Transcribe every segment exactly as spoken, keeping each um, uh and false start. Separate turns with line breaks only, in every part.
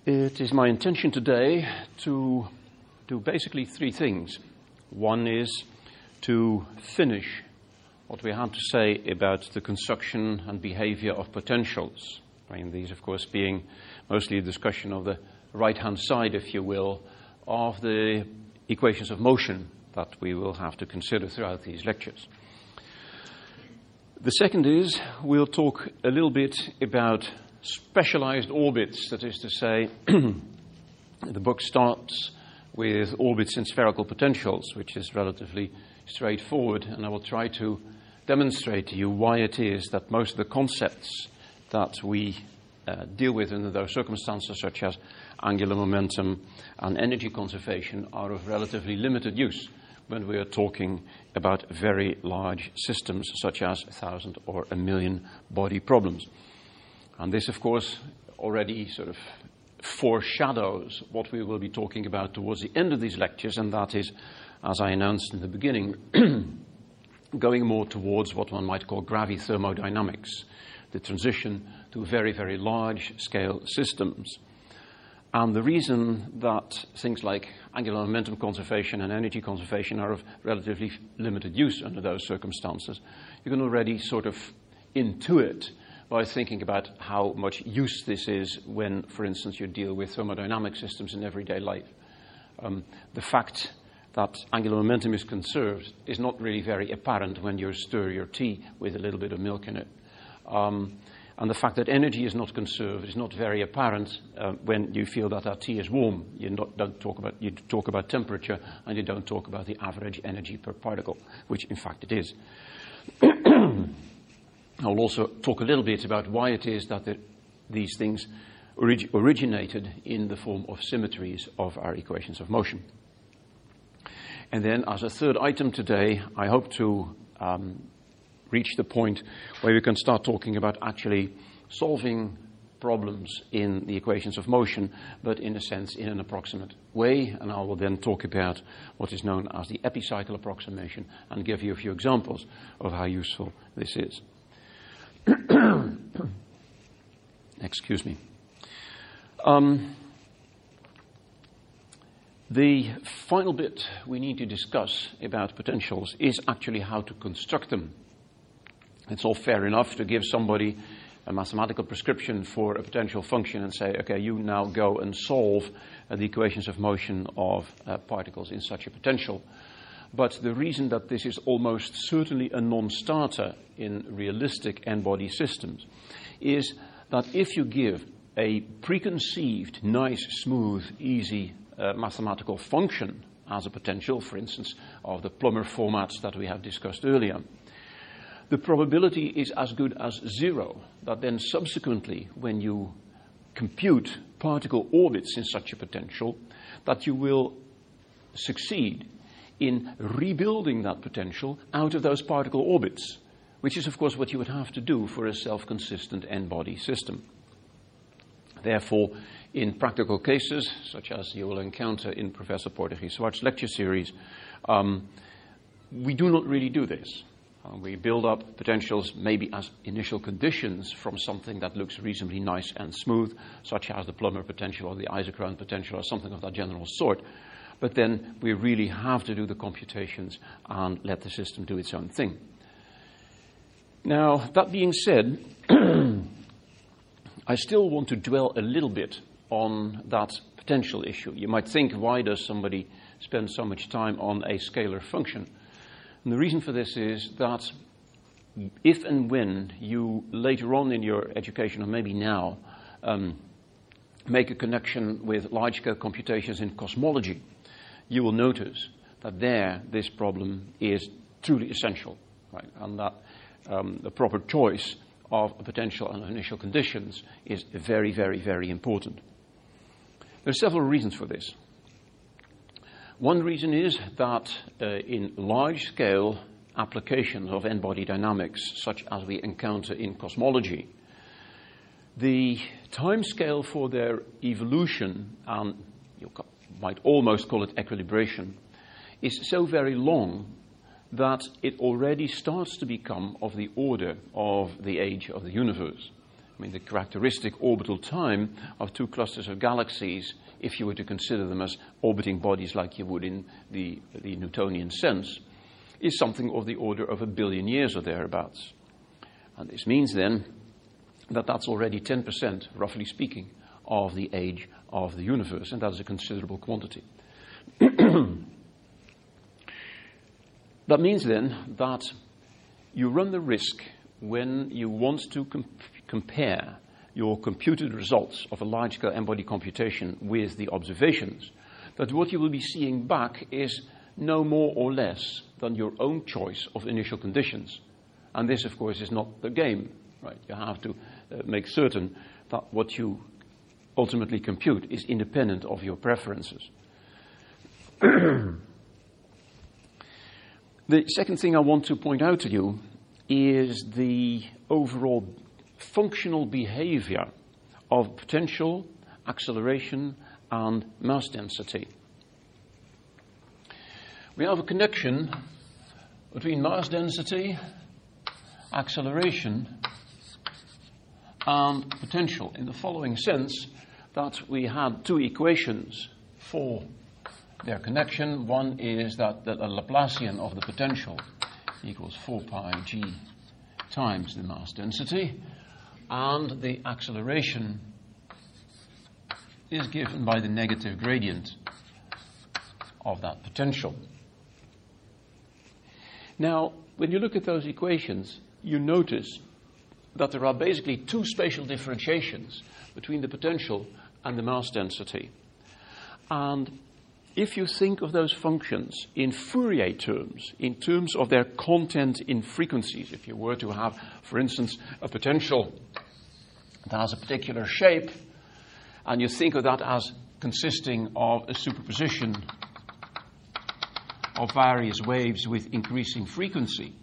It is my intention today to do basically three things. One is to finish what we had to say about the construction and behavior of potentials. I mean, these, of course, being mostly a discussion of the right-hand side, if you will, of the equations of motion that we will have to consider throughout these lectures. The second is we'll talk a little bit about specialized orbits, that is to say, the book starts with orbits in spherical potentials, which is relatively straightforward, and I will try to demonstrate to you why it is that most of the concepts that we uh, deal with under those circumstances, such as angular momentum and energy conservation, are of relatively limited use when we are talking about very large systems, such as a thousand or a million body problems. And this, of course, already sort of foreshadows what we will be talking about towards the end of these lectures, and that is, as I announced in the beginning, going more towards what one might call gravithermodynamics, the transition to very, very large-scale systems. And the reason that things like angular momentum conservation and energy conservation are of relatively limited use under those circumstances, you can already sort of intuit by thinking about how much use this is when, for instance, you deal with thermodynamic systems in everyday life. Um, the fact that angular momentum is conserved is not really very apparent when you stir your tea with a little bit of milk in it. Um, and the fact that energy is not conserved is not very apparent uh, when you feel that that tea is warm. You not, don't talk about, you talk about temperature, and you don't talk about the average energy per particle, which in fact it is. I will also talk a little bit about why it is that the, these things orig- originated in the form of symmetries of our equations of motion. And then, as a third item today, I hope to um, reach the point where we can start talking about actually solving problems in the equations of motion, but in a sense in an approximate way. And I will then talk about what is known as the epicycle approximation and give you a few examples of how useful this is. Excuse me. Um, the final bit we need to discuss about potentials is actually how to construct them. It's all fair enough to give somebody a mathematical prescription for a potential function and say, okay, you now go and solve uh, the equations of motion of uh, particles in such a potential. But the reason that this is almost certainly a non-starter in realistic n-body systems is that if you give a preconceived, nice, smooth, easy uh, mathematical function as a potential, for instance, of the Plummer formats that we have discussed earlier, the probability is as good as zero that then subsequently, when you compute particle orbits in such a potential, that you will succeed in rebuilding that potential out of those particle orbits, which is, of course, what you would have to do for a self-consistent n-body system. Therefore, in practical cases, such as you will encounter in Professor Porteghis-Zwart's lecture series, um, we do not really do this. Uh, we build up potentials maybe as initial conditions from something that looks reasonably nice and smooth, such as the Plummer potential or the isochrone potential or something of that general sort. But then we really have to do the computations and let the system do its own thing. Now, that being said, I still want to dwell a little bit on that potential issue. You might think, why does somebody spend so much time on a scalar function? And the reason for this is that if and when you later on in your education, or maybe now, um, make a connection with large-scale computations in cosmology, you will notice that there this problem is truly essential, right? And that um, the proper choice of a potential and initial conditions is very, very, very important. There are several reasons for this. One reason is that uh, in large-scale applications of n-body dynamics, such as we encounter in cosmology, the time scale for their evolution, and you might almost call it equilibration, is so very long that it already starts to become of the order of the age of the universe. I mean, the characteristic orbital time of two clusters of galaxies, if you were to consider them as orbiting bodies like you would in the, the Newtonian sense, is something of the order of a billion years or thereabouts. And this means then that that's already ten percent, roughly speaking, of the age of the universe, and that is a considerable quantity. That means then that you run the risk when you want to comp- compare your computed results of a large-scale n-body computation with the observations, that what you will be seeing back is no more or less than your own choice of initial conditions. And this, of course, is not the game, right? You have to uh, make certain that what you ultimately compute is independent of your preferences. The second thing I want to point out to you is the overall functional behavior of potential, acceleration, and mass density. We have a connection between mass density, acceleration, and potential in the following sense, that we had two equations for their connection. One is that the Laplacian of the potential equals four pi g times the mass density, and the acceleration is given by the negative gradient of that potential. Now, when you look at those equations, you notice that there are basically two spatial differentiations between the potential and the mass density. And if you think of those functions in Fourier terms, in terms of their content in frequencies, if you were to have, for instance, a potential that has a particular shape, and you think of that as consisting of a superposition of various waves with increasing frequency,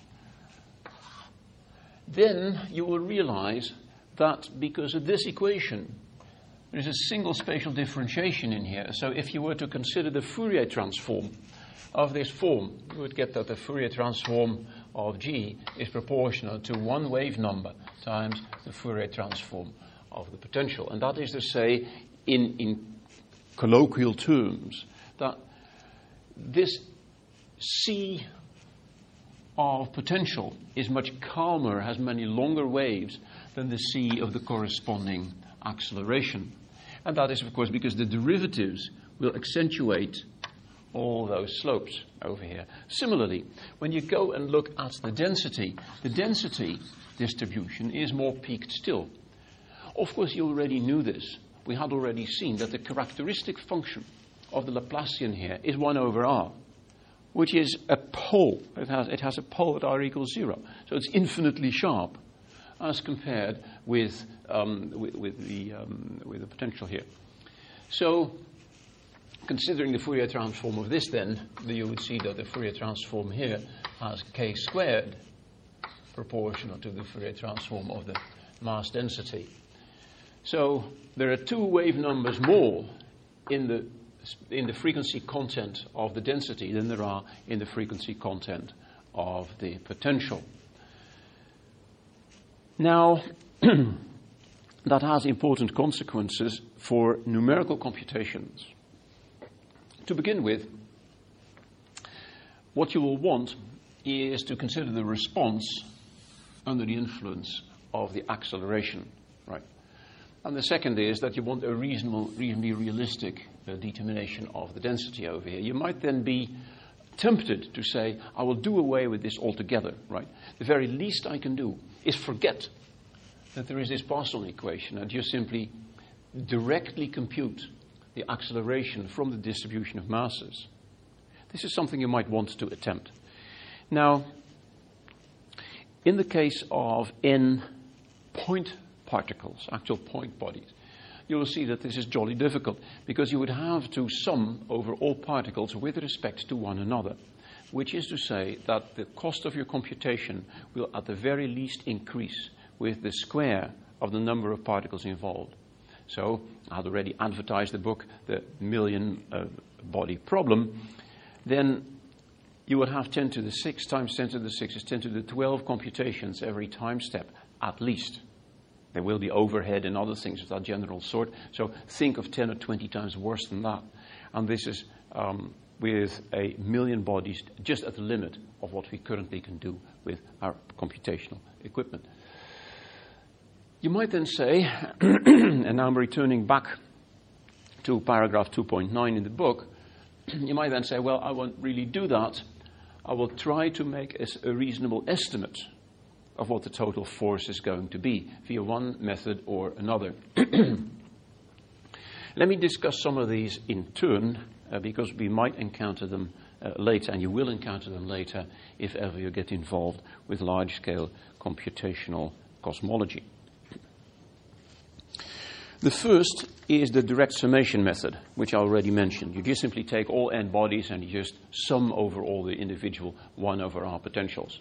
then you will realize that because of this equation, there is a single spatial differentiation in here. So if you were to consider the Fourier transform of this form, you would get that the Fourier transform of G is proportional to one wave number times the Fourier transform of the potential. And that is to say, in, in colloquial terms, that this C of potential is much calmer, has many longer waves than the C of the corresponding acceleration. And that is, of course, because the derivatives will accentuate all those slopes over here. Similarly, when you go and look at the density, the density distribution is more peaked still. Of course, you already knew this. We had already seen that the characteristic function of the Laplacian here is one over r, which is a pole. It has, it has a pole at r equals zero. So it's infinitely sharp as compared with, um, with, with, the, um, with the potential here. So, considering the Fourier transform of this then, you would see that the Fourier transform here has k squared proportional to the Fourier transform of the mass density. So, there are two wave numbers more in the, in the frequency content of the density than there are in the frequency content of the potential. Now, that has important consequences for numerical computations. To begin with, what you will want is to consider the response under the influence of the acceleration, right? And the second is that you want a reasonable, reasonably realistic uh, determination of the density over here. You might then be tempted to say, I will do away with this altogether, right? The very least I can do is forget that there is this Poisson equation and just simply directly compute the acceleration from the distribution of masses. This is something you might want to attempt. Now, in the case of n point particles, actual point bodies, you will see that this is jolly difficult because you would have to sum over all particles with respect to one another, which is to say that the cost of your computation will at the very least increase with the square of the number of particles involved. So, I had already advertised the book, The Million uh, Body Problem. Then you would have ten to the six times ten to the six is ten to the twelve computations every time step, at least. There will be overhead and other things of that general sort. So think of ten or twenty times worse than that. And this is um, with a million bodies just at the limit of what we currently can do with our computational equipment. You might then say, and now I'm returning back to paragraph two point nine in the book, you might then say, well, I won't really do that. I will try to make a, a reasonable estimate of what the total force is going to be via one method or another. Let me discuss some of these in turn, uh, because we might encounter them uh, later, and you will encounter them later if ever you get involved with large-scale computational cosmology. The first is the direct summation method, which I already mentioned. You just simply take all n bodies and you just sum over all the individual one over r potentials.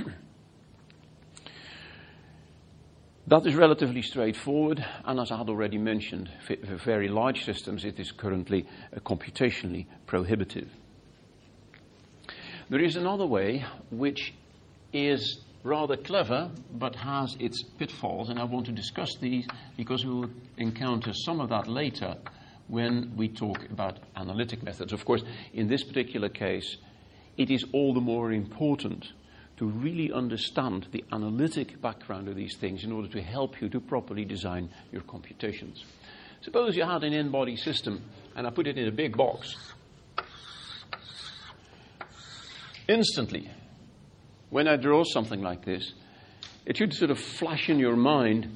That is relatively straightforward, and as I had already mentioned, for very large systems it is currently uh, computationally prohibitive. There is another way which is rather clever, but has its pitfalls, and I want to discuss these because we will encounter some of that later when we talk about analytic methods. Of course, in this particular case, it is all the more important to really understand the analytic background of these things in order to help you to properly design your computations. Suppose you had an n-body system, and I put it in a big box. Instantly, when I draw something like this, it should sort of flash in your mind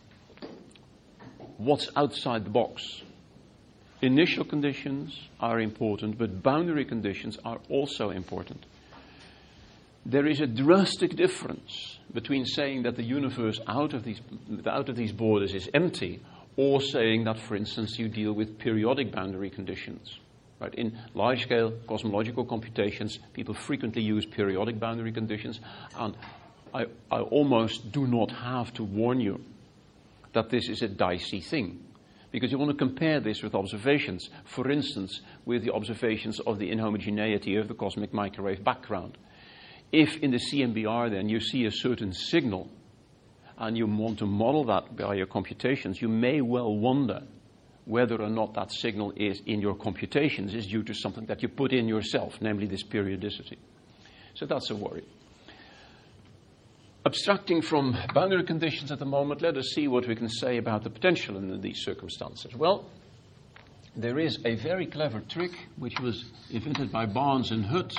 what's outside the box. Initial conditions are important, but boundary conditions are also important. There is a drastic difference between saying that the universe out of these, out of these borders is empty, or saying that, for instance, you deal with periodic boundary conditions. Right? In large-scale cosmological computations, people frequently use periodic boundary conditions, and I, I almost do not have to warn you that this is a dicey thing, because you want to compare this with observations, for instance, with the observations of the inhomogeneity of the cosmic microwave background. If in the C M B R then you see a certain signal, and you want to model that by your computations, you may well wonder whether or not that signal is in your computations is due to something that you put in yourself, namely this periodicity. So that's a worry. Abstracting from boundary conditions at the moment, let us see what we can say about the potential in these circumstances. Well, there is a very clever trick which was invented by Barnes and Hutt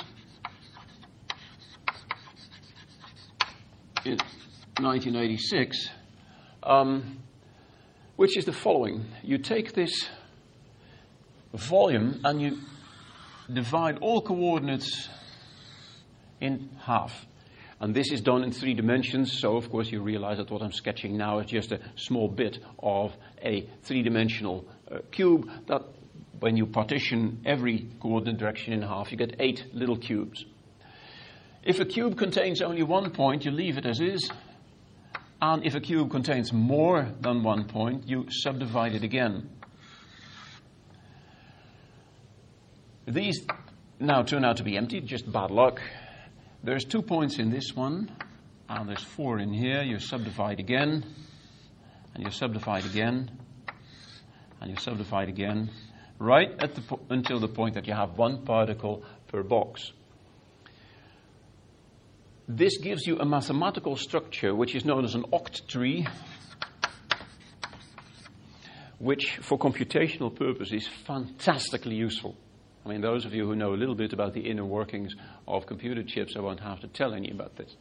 in nineteen eighty-six, um, which is the following. You take this volume and you divide all coordinates in half. And this is done in three dimensions, so of course you realize that what I'm sketching now is just a small bit of a three-dimensional uh, cube that when you partition every coordinate direction in half, you get eight little cubes. If a cube contains only one point, you leave it as is. And if a cube contains more than one point, you subdivide it again. These now turn out to be empty, just bad luck. There's two points in this one, and there's four in here. You subdivide again, and you subdivide again, and you subdivide again, right at the po- until the point that you have one particle per box. This gives you a mathematical structure which is known as an octree, which for computational purposes is fantastically useful. I mean, those of you who know a little bit about the inner workings of computer chips, I won't have to tell any about this.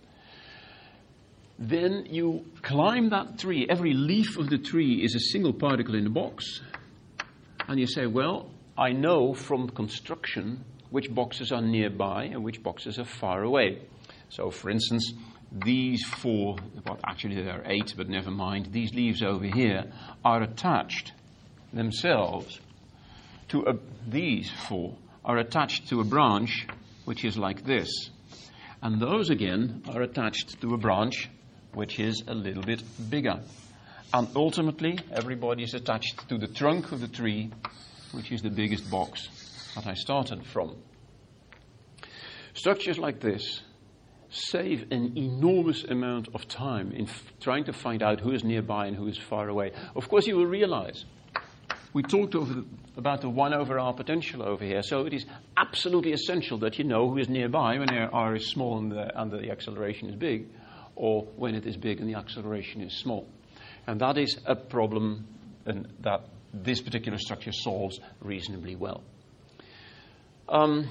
Then you climb that tree. Every leaf of the tree is a single particle in the box. And you say, well, I know from construction which boxes are nearby and which boxes are far away. So, for instance, these four, well, actually there are eight, but never mind, these leaves over here are attached themselves to a, these four are attached to a branch which is like this. And those again are attached to a branch which is a little bit bigger. And ultimately, everybody is attached to the trunk of the tree, which is the biggest box that I started from. Structures like this save an enormous amount of time in f- trying to find out who is nearby and who is far away. Of course, you will realize we talked over the, about the one over r potential over here, so it is absolutely essential that you know who is nearby when r is small and the, and the acceleration is big, or when it is big and the acceleration is small. And that is a problem and that this particular structure solves reasonably well. Um,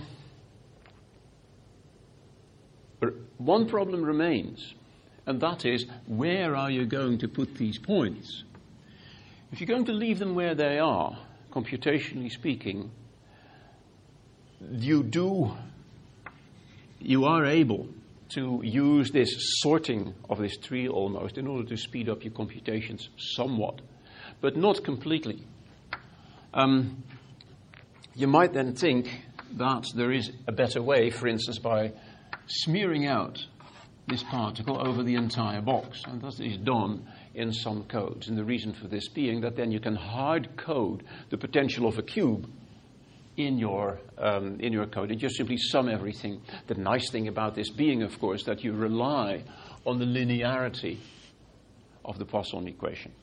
one problem remains, and that is, where are you going to put these points? If you're going to leave them where they are, computationally speaking, you do, you are able to use this sorting of this tree almost in order to speed up your computations somewhat, but not completely. Um, you might then think that there is a better way, for instance, by smearing out this particle over the entire box, and that is done in some codes. And the reason for this being that then you can hard code the potential of a cube in your um, in your code and just simply sum everything. The nice thing about this being, of course, that you rely on the linearity of the Poisson equation.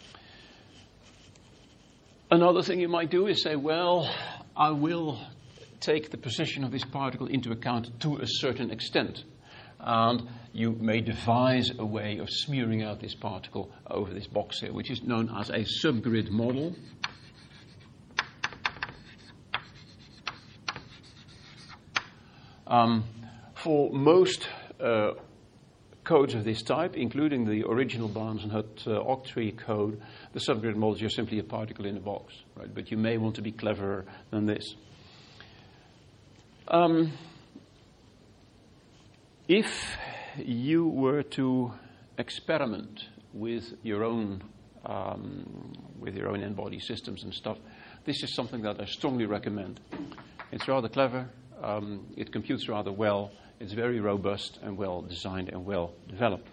Another thing you might do is say, well, I will take the position of this particle into account to a certain extent. And you may devise a way of smearing out this particle over this box here, which is known as a subgrid model. Um, for most uh, codes of this type, including the original Barnes and Hut uh, octree code, the subgrid model is just simply a particle in a box, right? But you may want to be cleverer than this. Um, if you were to experiment with your own um, with your own n-body systems and stuff, this is something that I strongly recommend. It's rather clever. Um, it computes rather well. It's very robust and well designed and well developed.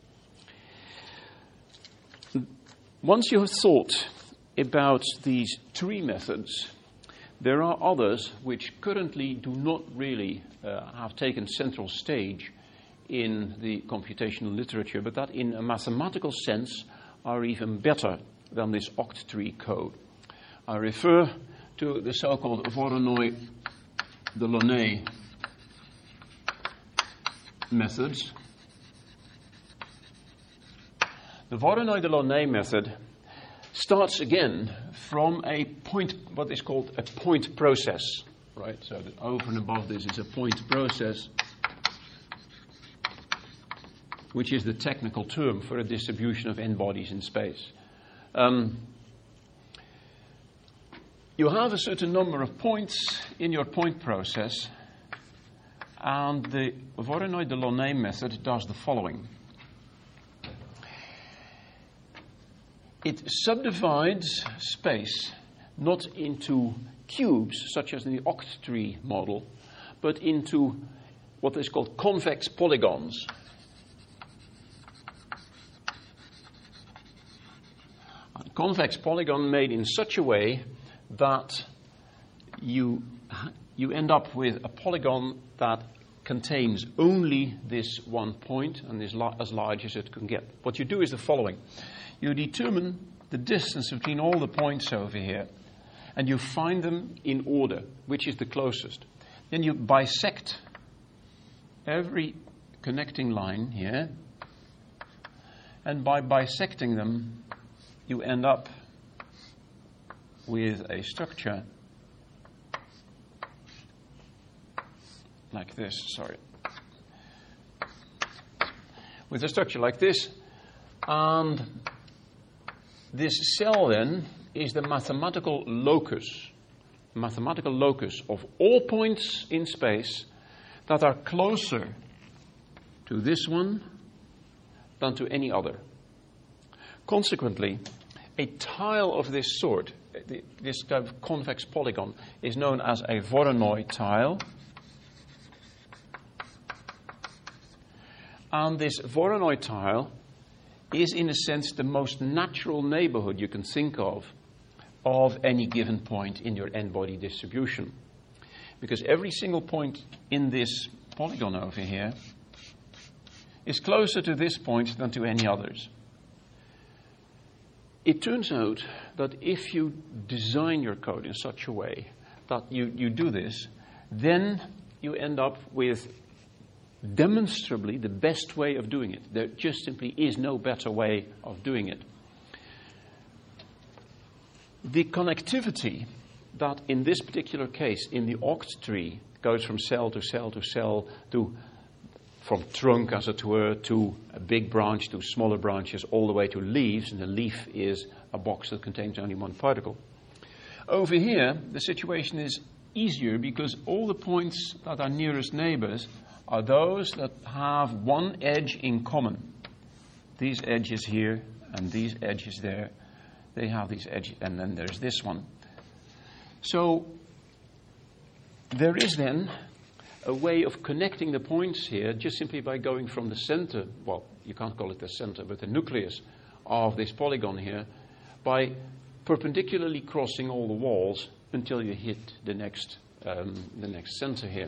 Once you have thought about these tree methods, there are others which currently do not really uh, have taken central stage in the computational literature, but that in a mathematical sense are even better than this octtree code. I refer to the so-called Voronoi-Delaunay methods. The Voronoi-Delaunay method starts again from a point, what is called a point process, right? So that over and above this is a point process, which is the technical term for a distribution of n-bodies in space. Um, you have a certain number of points in your point process, and the Voronoi-Delaunay method does the following. It subdivides space not into cubes, such as in the octtree model, but into what is called convex polygons. A convex polygon made in such a way that you, you end up with a polygon that contains only this one point and is la- as large as it can get. What you do is the following. You determine the distance between all the points over here, and you find them in order, which is the closest. Then you bisect every connecting line here, and by bisecting them, you end up with a structure like this, sorry. With a structure like this, and this cell then is the mathematical locus, mathematical locus of all points in space that are closer to this one than to any other. Consequently, a tile of this sort, this kind of convex polygon, is known as a Voronoi tile. And this Voronoi tile is, in a sense, the most natural neighborhood you can think of of any given point in your n-body distribution. Because every single point in this polygon over here is closer to this point than to any others. It turns out that if you design your code in such a way that you, you do this, then you end up with demonstrably the best way of doing it. There just simply is no better way of doing it. The connectivity that in this particular case, in the oct tree, goes from cell to cell to cell to from trunk, as it were, to a big branch, to smaller branches, all the way to leaves, and the leaf is a box that contains only one particle. Over here, the situation is easier because all the points that are nearest neighbors are those that have one edge in common. These edges here and these edges there, they have these edges, and then there's this one. So there is then a way of connecting the points here just simply by going from the center, well, you can't call it the center, but the nucleus of this polygon here, by perpendicularly crossing all the walls until you hit the next, um, the next center here.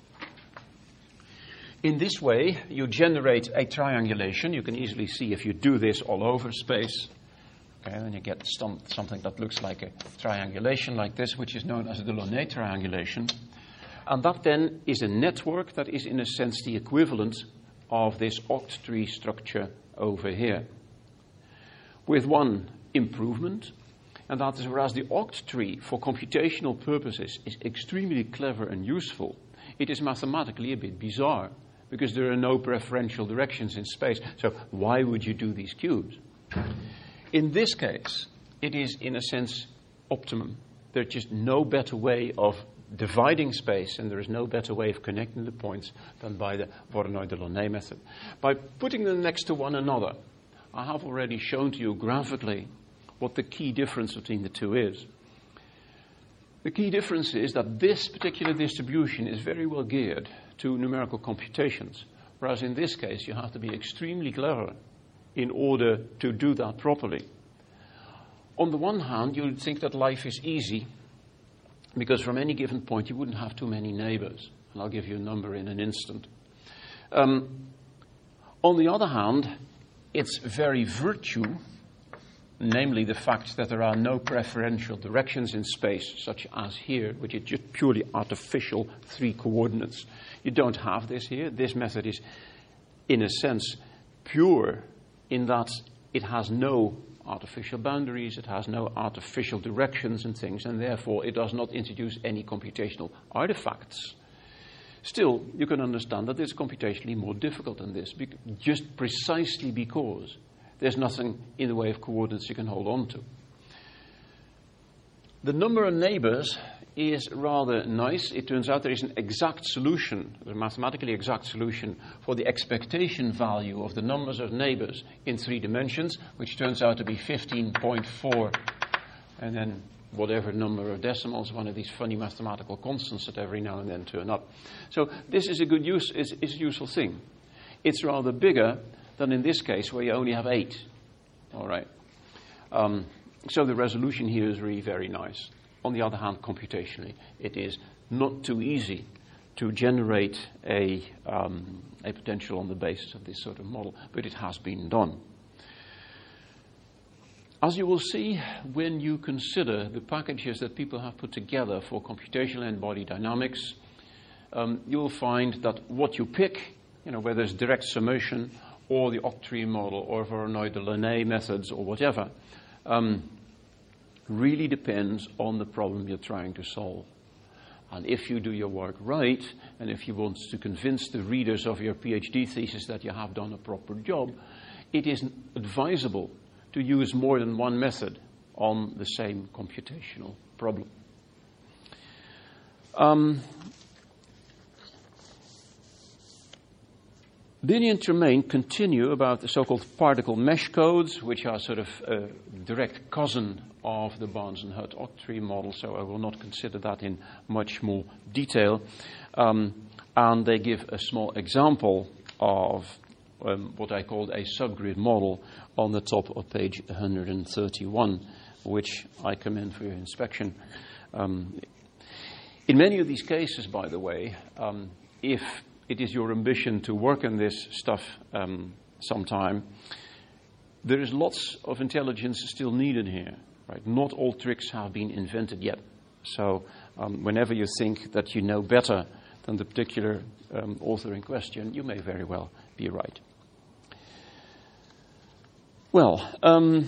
In this way, you generate a triangulation. You can easily see if you do this all over space, okay, then you get some, something that looks like a triangulation like this, which is known as the Delaunay triangulation. And that then is a network that is, in a sense, the equivalent of this oct tree structure over here. With one improvement, and that is whereas the oct tree, for computational purposes, is extremely clever and useful, it is mathematically a bit bizarre, because there are no preferential directions in space. So why would you do these cubes? In this case, it is, in a sense, optimum. There's just no better way of dividing space, and there is no better way of connecting the points than by the Voronoi-Delaunay method. By putting them next to one another, I have already shown to you graphically what the key difference between the two is. The key difference is that this particular distribution is very well geared to numerical computations, whereas in this case you have to be extremely clever in order to do that properly. On the one hand, you would think that life is easy, because from any given point you wouldn't have too many neighbors, and I'll give you a number in an instant. Um, on the other hand, its very virtue, namely the fact that there are no preferential directions in space, such as here, which is just purely artificial three coordinates. You don't have this here. This method is, in a sense, pure in that it has no artificial boundaries, it has no artificial directions and things, and therefore it does not introduce any computational artifacts. Still, you can understand that it's computationally more difficult than this, just precisely because there's nothing in the way of coordinates you can hold on to. The number of neighbors is rather nice. It turns out there is an exact solution, a mathematically exact solution for the expectation value of the numbers of neighbors in three dimensions, which turns out to be fifteen point four, and then whatever number of decimals, one of these funny mathematical constants that every now and then turn up. So this is a good use, is, is a useful thing. It's rather bigger than in this case where you only have eight. All right. Um, so the resolution here is really very nice. On the other hand, computationally, it is not too easy to generate a, um, a potential on the basis of this sort of model, but it has been done. As you will see, when you consider the packages that people have put together for computational n-body dynamics, um, you will find that what you pick, you know, whether it's direct summation or the oct tree model or Voronoi-Delaunay methods or whatever, um, really depends on the problem you're trying to solve. And if you do your work right, and if you want to convince the readers of your PhD thesis that you have done a proper job, it is advisable to use more than one method on the same computational problem. Um, Binney and Tremaine continue about the so-called particle mesh codes, which are sort of a direct cousin of the Barnes and Hutt oct tree model, so I will not consider that in much more detail. Um, and they give a small example of um, what I called a subgrid model on the top of page one hundred thirty-one, which I commend for your inspection. Um, in many of these cases, by the way, um, if it is your ambition to work on this stuff um, sometime, there is lots of intelligence still needed here. Right? Not all tricks have been invented yet. So um, whenever you think that you know better than the particular um, author in question, you may very well be right. Well, um,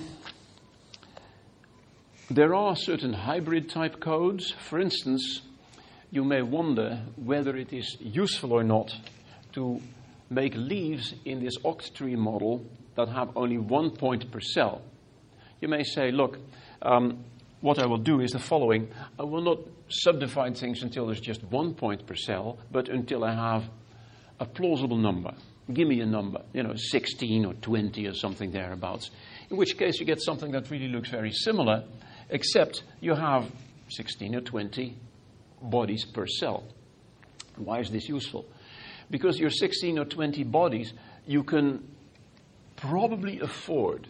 there are certain hybrid type codes. For instance, you may wonder whether it is useful or not to make leaves in this octtree model that have only one point per cell. You may say, look, um, what I will do is the following. I will not subdivide things until there's just one point per cell, but until I have a plausible number. Give me a number, you know, sixteen or twenty or something thereabouts. In which case you get something that really looks very similar, except you have sixteen or twenty bodies per cell. Why is this useful? Because your sixteen or twenty bodies, you can probably afford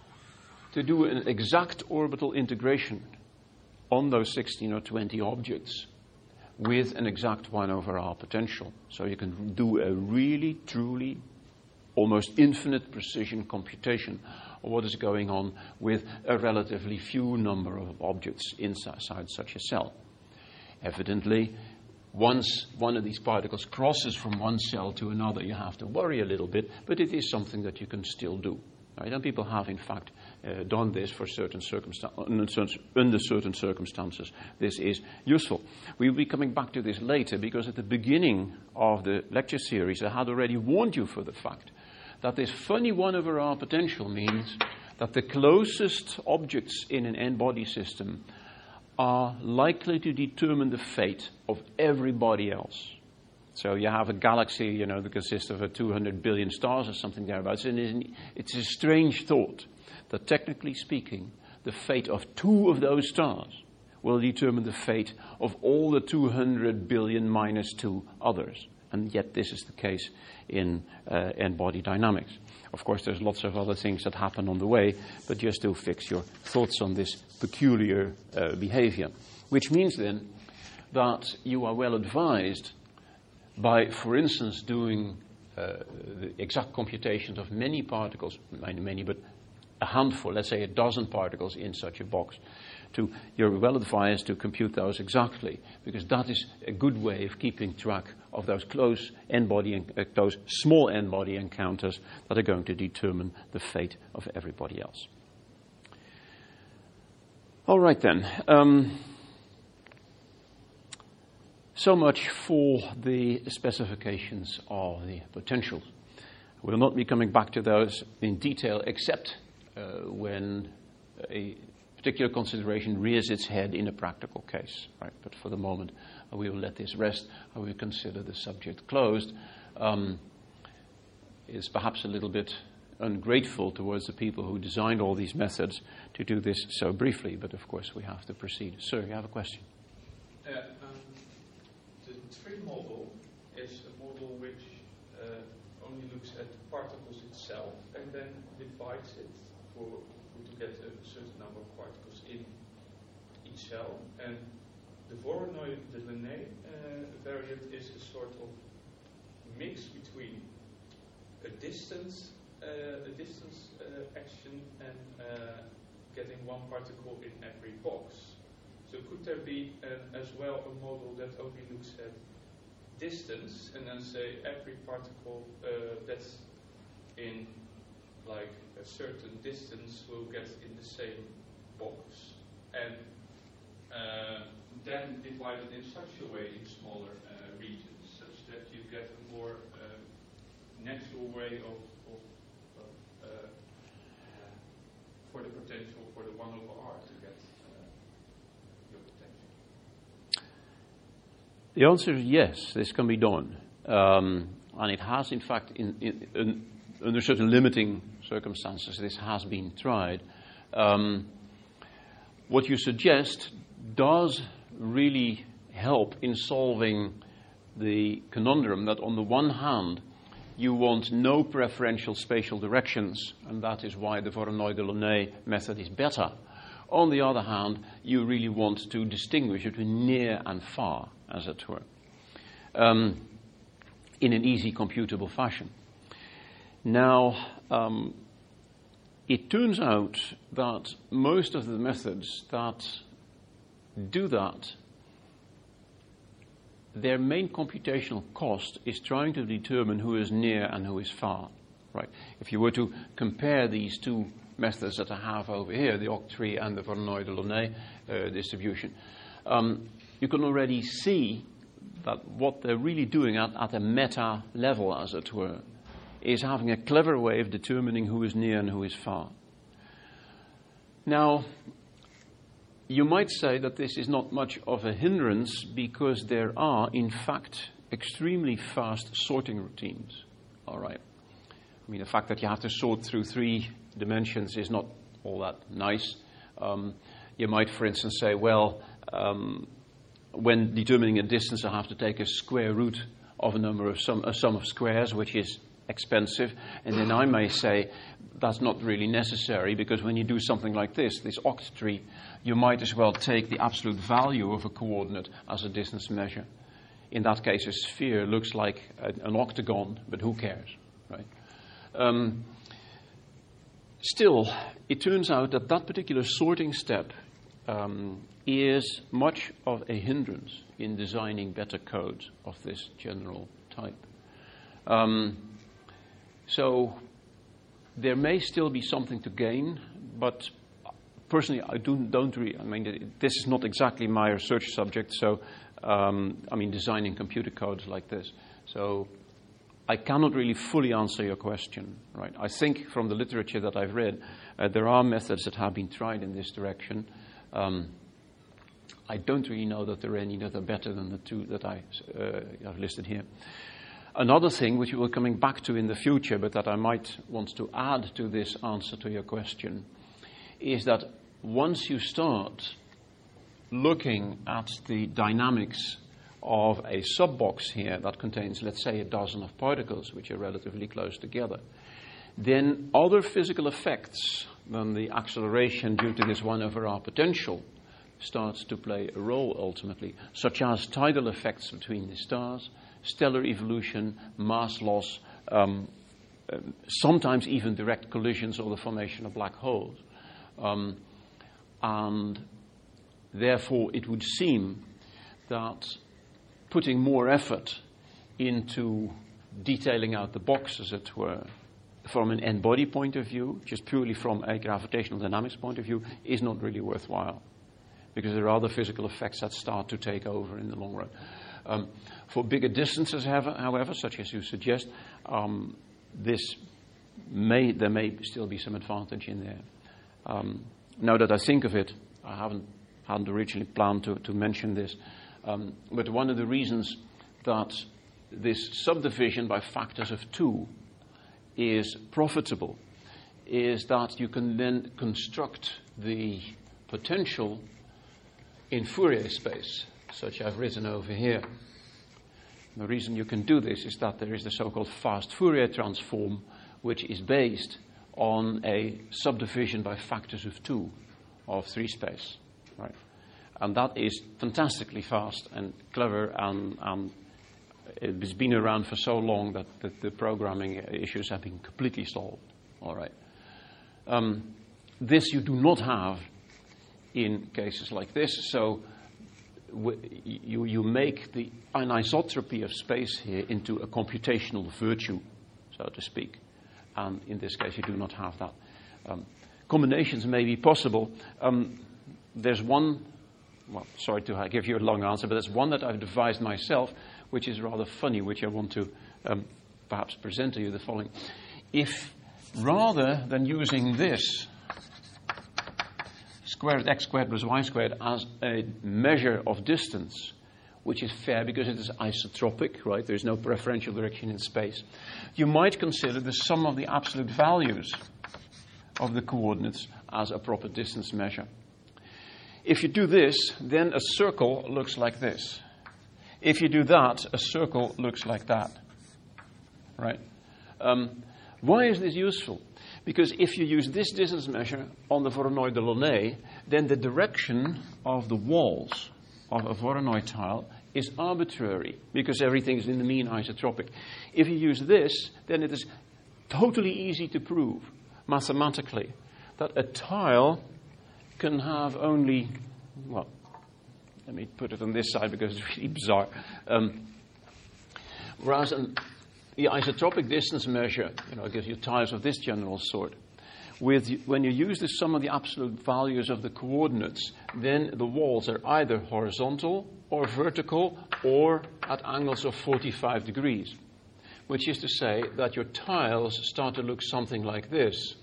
to do an exact orbital integration on those sixteen or twenty objects with an exact one over R potential. So you can do a really, truly, almost infinite precision computation of what is going on with a relatively few number of objects inside such a cell. Evidently, once one of these particles crosses from one cell to another, you have to worry a little bit, but it is something that you can still do. Right? And people have, in fact, uh, done this for certain circumstances. Under certain circumstances, this is useful. We will be coming back to this later, because at the beginning of the lecture series, I had already warned you for the fact that this funny one over R potential means that the closest objects in an n-body system are likely to determine the fate of everybody else. So you have a galaxy, you know, that consists of a two hundred billion stars or something thereabouts, and it's a strange thought that, technically speaking, the fate of two of those stars will determine the fate of all the two hundred billion minus two others. And yet this is the case in uh, n-body dynamics. Of course, there's lots of other things that happen on the way, but just to fix your thoughts on this peculiar uh, behavior. Which means then that you are well advised by, for instance, doing uh, the exact computations of many particles, many, many, but a handful, let's say a dozen particles in such a box, to, you're well advised to compute those exactly, because that is a good way of keeping track of those close n-body, uh, those small n-body encounters that are going to determine the fate of everybody else. All right then. Um, So much for the specifications of the potentials. We'll not be coming back to those in detail, except uh, when a particular consideration rears its head in a practical case. Right? But for the moment, uh, we will let this rest. I will consider the subject closed. Um, it's perhaps a little bit ungrateful towards the people who designed all these methods to do this so briefly, but of course we have to proceed. Sir, you have a question?
Uh, um, the tree model is a model which uh, only looks at the particles itself and then divides it for, to get a certain number of particles in each cell. And the Voronoi-de Laney uh, variant is a sort of mix between a distance, uh, a distance uh, action and uh, getting one particle in every box. So could there be an, as well a model that only looks at distance and then say every particle uh, that's in like a certain distance will get in the same box, and uh, then divide it in such a way in smaller uh, regions, such that you get a more uh, natural way of, of, of uh, uh, for the potential for the one over R to get uh, your potential?
The answer is yes, this can be done. Um, and it has, in fact, in, in, in, under certain limiting circumstances, this has been tried. Um, what you suggest does really help in solving the conundrum that, on the one hand, you want no preferential spatial directions, and that is why the Voronoi-de Laney method is better. On the other hand, you really want to distinguish between near and far, as it were. Um, in an easy computable fashion. Now, um, it turns out that most of the methods that do that, their main computational cost is trying to determine who is near and who is far. Right? If you were to compare these two methods that I have over here, the octree and the Voronoi-Delaunay uh, distribution, um, you can already see that what they're really doing at, at a meta level, as it were, is having a clever way of determining who is near and who is far. Now, you might say that this is not much of a hindrance because there are, in fact, extremely fast sorting routines. All right. I mean, the fact that you have to sort through three dimensions is not all that nice. Um, you might, for instance, say, well, um, when determining a distance, I have to take a square root of a number of sum, a sum of squares, which is expensive. And then I may say that's not really necessary because when you do something like this, this octree, you might as well take the absolute value of a coordinate as a distance measure. In that case, a sphere looks like a, an octagon, but who cares, right? Um, still, it turns out that that particular sorting step um, is much of a hindrance in designing better code of this general type. Um, so there may still be something to gain, but personally, I do, don't really, I mean, this is not exactly my research subject, so, um, I mean, designing computer codes like this. So I cannot really fully answer your question, right? I think from the literature that I've read, uh, there are methods that have been tried in this direction. Um, I don't really know that there are any that are better than the two that I uh, have listed here. Another thing which we will coming back to in the future, but that I might want to add to this answer to your question, is that once you start looking at the dynamics of a sub-box here that contains, let's say, a dozen of particles which are relatively close together, then other physical effects than the acceleration due to this one over r potential starts to play a role ultimately, such as tidal effects between the stars, stellar evolution, mass loss, um, uh, sometimes even direct collisions or the formation of black holes. Um, and therefore it would seem that putting more effort into detailing out the box, as it were, from an n-body point of view, just purely from a gravitational dynamics point of view, is not really worthwhile, because there are other physical effects that start to take over in the long run. Um, for bigger distances, however, such as you suggest, um, this may there may still be some advantage in there. Um, now that I think of it, I haven't hadn't originally planned to, to mention this, um, but one of the reasons that this subdivision by factors of two is profitable is that you can then construct the potential in Fourier space, such I've written over here. The reason you can do this is that there is the so-called fast Fourier transform, which is based on a subdivision by factors of two of three space, right? And that is fantastically fast and clever, and, and it's been around for so long that the, the programming issues have been completely solved. All right. Um, this you do not have in cases like this, so w- you, you make the anisotropy of space here into a computational virtue, so to speak. And in this case, you do not have that. Um, combinations may be possible. Um, there's one, well, sorry to give you a long answer, but there's one that I've devised myself, which is rather funny, which I want to um, perhaps present to you the following. If rather than using this squared x squared plus y squared as a measure of distance, which is fair because it is isotropic, right? There is no preferential direction in space. You might consider the sum of the absolute values of the coordinates as a proper distance measure. If you do this, then a circle looks like this. If you do that, a circle looks like that, right? Um, why is this useful? Because if you use this distance measure on the Voronoi-Delaunay, then the direction of the walls of a Voronoi tile is arbitrary because everything is in the mean isotropic. If you use this, then it is totally easy to prove mathematically that a tile can have only, well, let me put it on this side because it's really bizarre. Um, whereas an, the isotropic distance measure, you know, gives you tiles of this general sort. With, when you use the sum of the absolute values of the coordinates, then the walls are either horizontal or vertical or at angles of forty-five degrees, which is to say that your tiles start to look something like this.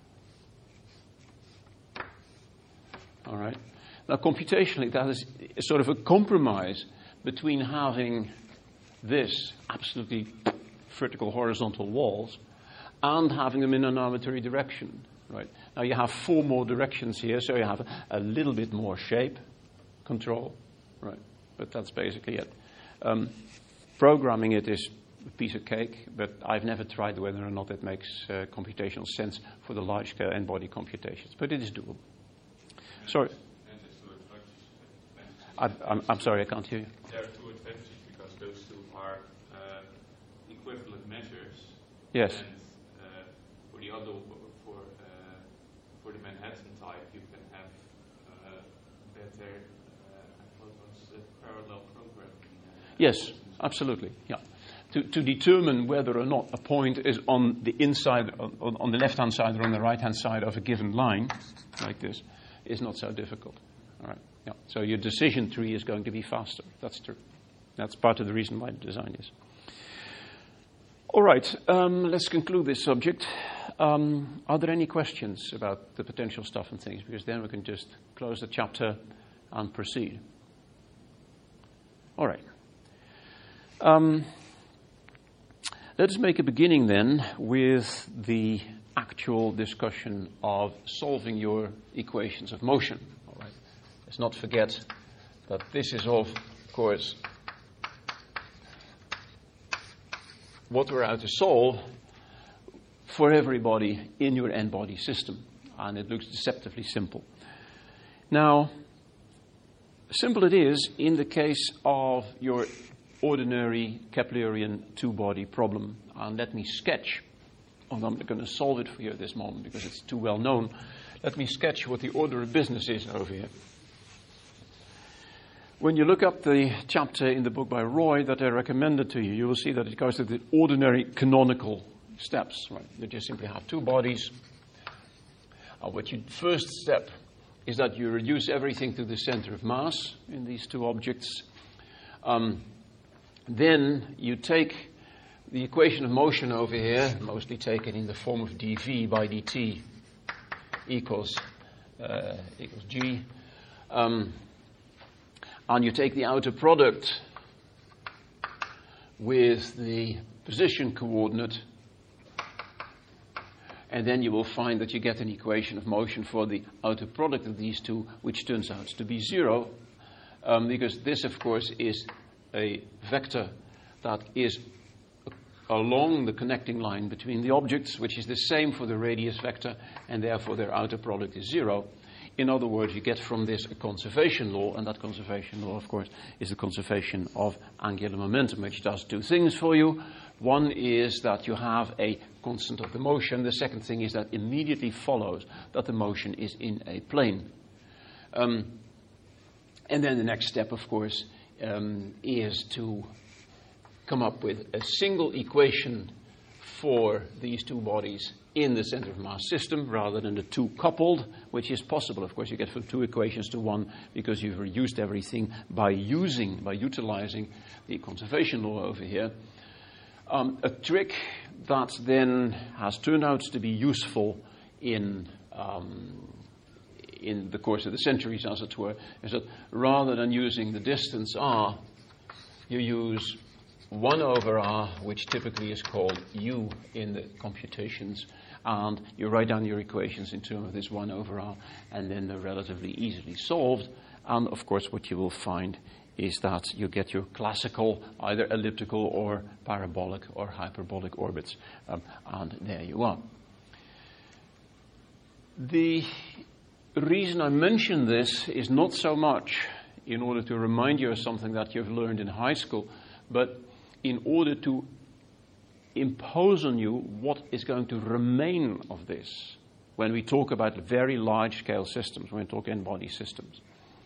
All right. Now, computationally, that is sort of a compromise between having this absolutely vertical horizontal walls and having them in an arbitrary direction, right? Now you have four more directions here, so you have a, a little bit more shape control, right? But that's basically it. Um, programming it is a piece of cake, but I've never tried whether or not it makes uh, computational sense for the large-scale n-body computations, but it is doable. Sorry. I, I'm, I'm sorry, I can't hear you.
There are two advantages because those two are uh, equivalent measures.
Yes.
And uh, for the other, for uh, for the Manhattan type, you can have uh, better, uh, I thought it was uh, parallel programming. Uh,
yes, absolutely. Yeah. To, to determine whether or not a point is on the inside, on, on the left-hand side or on the right-hand side of a given line, like this, is not so difficult. All right. Yeah. So your decision tree is going to be faster. That's true. That's part of the reason why the design is. All right. Um, let's conclude this subject. Um, are there any questions about the potential stuff and things? Because then we can just close the chapter and proceed. All right. Um, let us make a beginning then with the actual discussion of solving your equations of motion. All right. Let's not forget that this is, of course, what we're out to solve for everybody in your n-body system. And it looks deceptively simple. Now, simple it is in the case of your ordinary Keplerian two-body problem. And let me sketch, although I'm not going to solve it for you at this moment because it's too well known. Let me sketch what the order of business is over here. When you look up the chapter in the book by Roy that I recommended to you, you will see that it goes to the ordinary canonical steps. Right? You just simply have two bodies. Uh, what you first step is that you reduce everything to the center of mass in these two objects. Um, then you take the equation of motion over here, mostly taken in the form of dv by dt equals uh, equals g. Um, And you take the outer product with the position coordinate, and then you will find that you get an equation of motion for the outer product of these two, which turns out to be zero, um, because this, of course, is a vector that is along the connecting line between the objects, which is the same for the radius vector, and therefore their outer product is zero. In other words, you get from this a conservation law, and that conservation law, of course, is the conservation of angular momentum, which does two things for you. One is that you have a constant of the motion. The second thing is that immediately follows that the motion is in a plane. Um, and then the next step, of course, um, is to come up with a single equation for these two bodies in the center of mass system rather than the two coupled, which is possible. Of course, you get from two equations to one because you've reduced everything by using, by utilizing the conservation law over here. Um, a trick that then has turned out to be useful in um, in the course of the centuries, as it were, is that rather than using the distance r, you use one over r, which typically is called u in the computations, and you write down your equations in terms of this one over r, and then they're relatively easily solved. And, of course, what you will find is that you get your classical, either elliptical or parabolic or hyperbolic orbits. Um, and there you are. The reason I mention this is not so much in order to remind you of something that you've learned in high school, but in order to impose on you what is going to remain of this when we talk about very large-scale systems, when we talk n-body systems.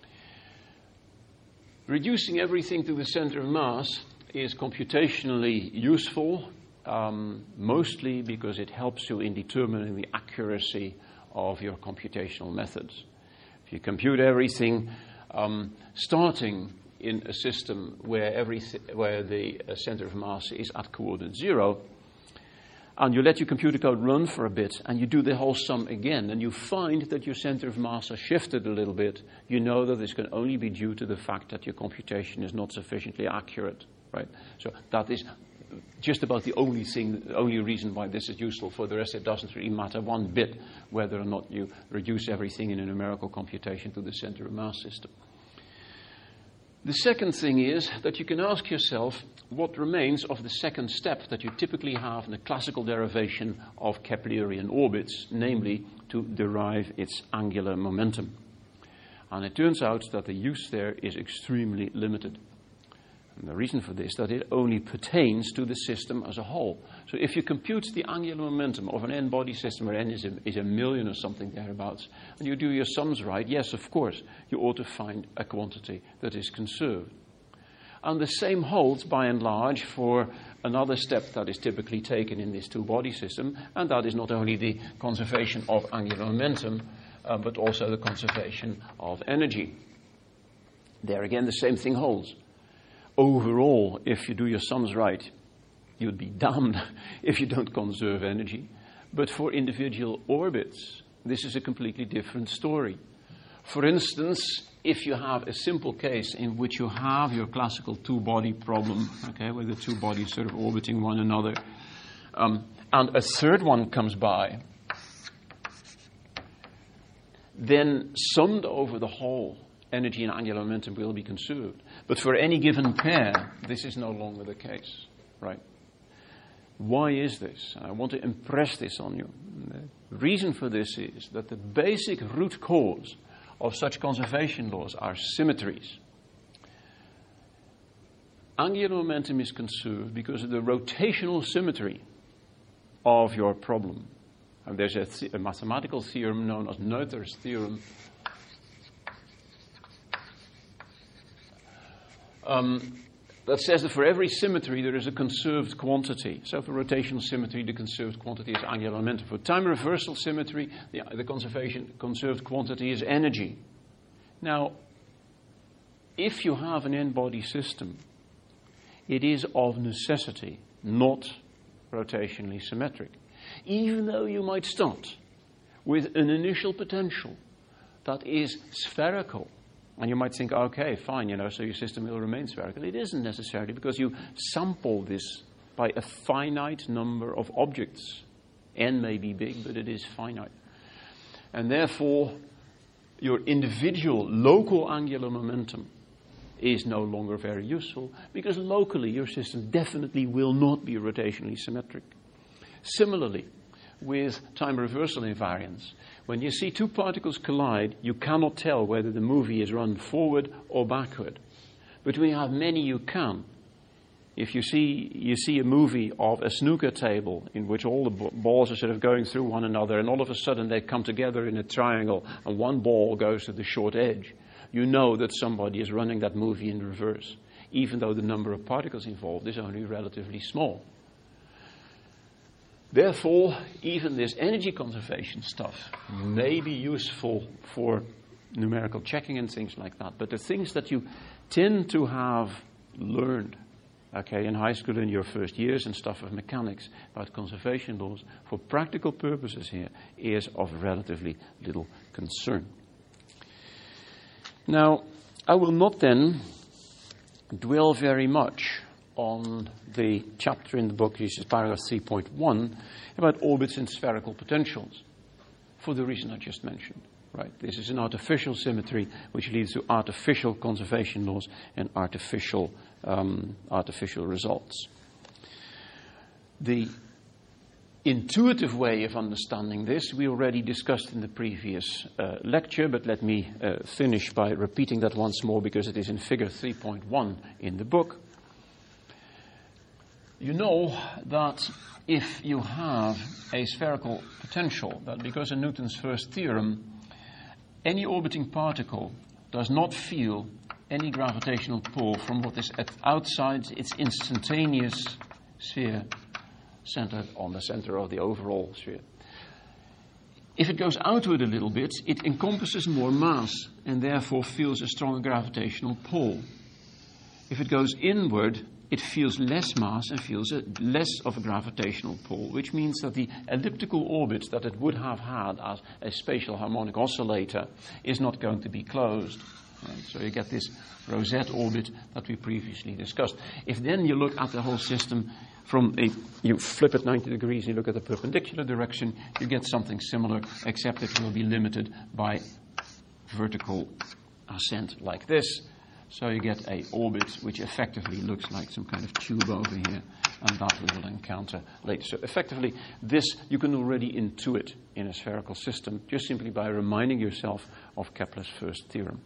Reducing everything to the center of mass is computationally useful, um, mostly because it helps you in determining the accuracy of your computational methods. If you compute everything um, starting in a system where, every where the uh, center of mass is at coordinate zero, and you let your computer code run for a bit, and you do the whole sum again, and you find that your center of mass has shifted a little bit, you know that this can only be due to the fact that your computation is not sufficiently accurate, right? So that is just about the only thing, the only reason why this is useful. For the rest, it doesn't really matter one bit whether or not you reduce everything in a numerical computation to the center of mass system. The second thing is that you can ask yourself what remains of the second step that you typically have in the classical derivation of Keplerian orbits, namely to derive its angular momentum. And it turns out that the use there is extremely limited. And the reason for this is that it only pertains to the system as a whole. So if you compute the angular momentum of an n-body system where n is a, is a million or something thereabouts, and you do your sums right, yes, of course, you ought to find a quantity that is conserved. And the same holds, by and large, for another step that is typically taken in this two-body system, and that is not only the conservation of angular momentum, uh, but also the conservation of energy. There again, the same thing holds. Overall, if you do your sums right, you'd be damned if you don't conserve energy. But for individual orbits, this is a completely different story. For instance, if you have a simple case in which you have your classical two-body problem, okay, where the two bodies sort of orbiting one another, um, and a third one comes by, then summed over the whole, energy and angular momentum will be conserved. But for any given pair, this is no longer the case, right? Why is this? I want to impress this on you. The reason for this is that the basic root cause of such conservation laws are symmetries. Angular momentum is conserved because of the rotational symmetry of your problem. And there's a, th- a mathematical theorem known as Noether's theorem. Um, that says that for every symmetry there is a conserved quantity. So for rotational symmetry, the conserved quantity is angular momentum. For time reversal symmetry, the, the conservation conserved quantity is energy. Now, if you have an n-body system, it is of necessity not rotationally symmetric. Even though you might start with an initial potential that is spherical. And you might think, okay, fine, you know, so your system will remain spherical. It isn't necessarily, because you sample this by a finite number of objects. N may be big, but it is finite. And therefore, your individual local angular momentum is no longer very useful, because locally your system definitely will not be rotationally symmetric. Similarly, with time reversal invariance, when you see two particles collide, you cannot tell whether the movie is run forward or backward. But when you have many, you can. If you see you see a movie of a snooker table in which all the b- balls are sort of going through one another, and all of a sudden they come together in a triangle, and one ball goes to the short edge, you know that somebody is running that movie in reverse, even though the number of particles involved is only relatively small. Therefore, even this energy conservation stuff may be useful for numerical checking and things like that. But the things that you tend to have learned, okay, in high school in your first years and stuff of mechanics about conservation laws, for practical purposes here, is of relatively little concern. Now, I will not then dwell very much on the chapter in the book, this is paragraph three point one, about orbits and spherical potentials, for the reason I just mentioned. Right? This is an artificial symmetry which leads to artificial conservation laws and artificial um, artificial results. The intuitive way of understanding this we already discussed in the previous uh, lecture, but let me uh, finish by repeating that once more because it is in figure three point one in the book. You know that if you have a spherical potential, that because of Newton's first theorem, any orbiting particle does not feel any gravitational pull from what is at outside its instantaneous sphere centered on the center of the overall sphere. If it goes outward a little bit, it encompasses more mass and therefore feels a stronger gravitational pull. If it goes inward, it feels less mass and feels a less of a gravitational pull, which means that the elliptical orbit that it would have had as a spatial harmonic oscillator is not going to be closed. Right? So you get this rosette orbit that we previously discussed. If then you look at the whole system from a, you flip it ninety degrees, you look at the perpendicular direction, you get something similar, except it will be limited by vertical ascent like this. So you get a orbit which effectively looks like some kind of tube over here, and that we will encounter later. So effectively, this you can already intuit in a spherical system, just simply by reminding yourself of Kepler's first theorem.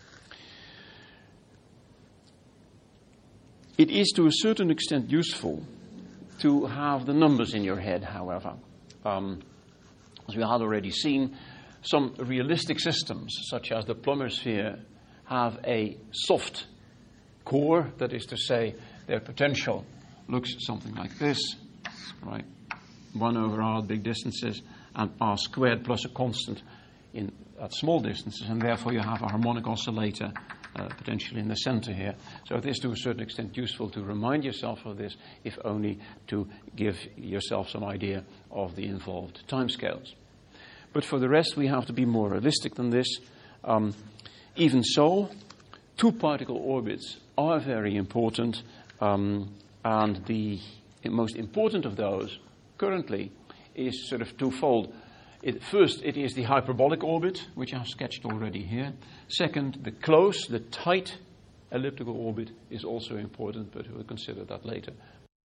It is to a certain extent useful to have the numbers in your head, however. Um, as we had already seen, some realistic systems, such as the Plummer sphere, have a soft core, that is to say, their potential looks something like this, right? one over r at big distances, and r squared plus a constant in at small distances, and therefore you have a harmonic oscillator uh, potentially in the center here. So it is to a certain extent useful to remind yourself of this, if only to give yourself some idea of the involved timescales. But for the rest, we have to be more realistic than this. Um, even so, two-particle orbits are very important, um, and the most important of those currently is sort of twofold. It, first, it is the hyperbolic orbit, which I've sketched already here. Second, the close, the tight elliptical orbit is also important, but we'll consider that later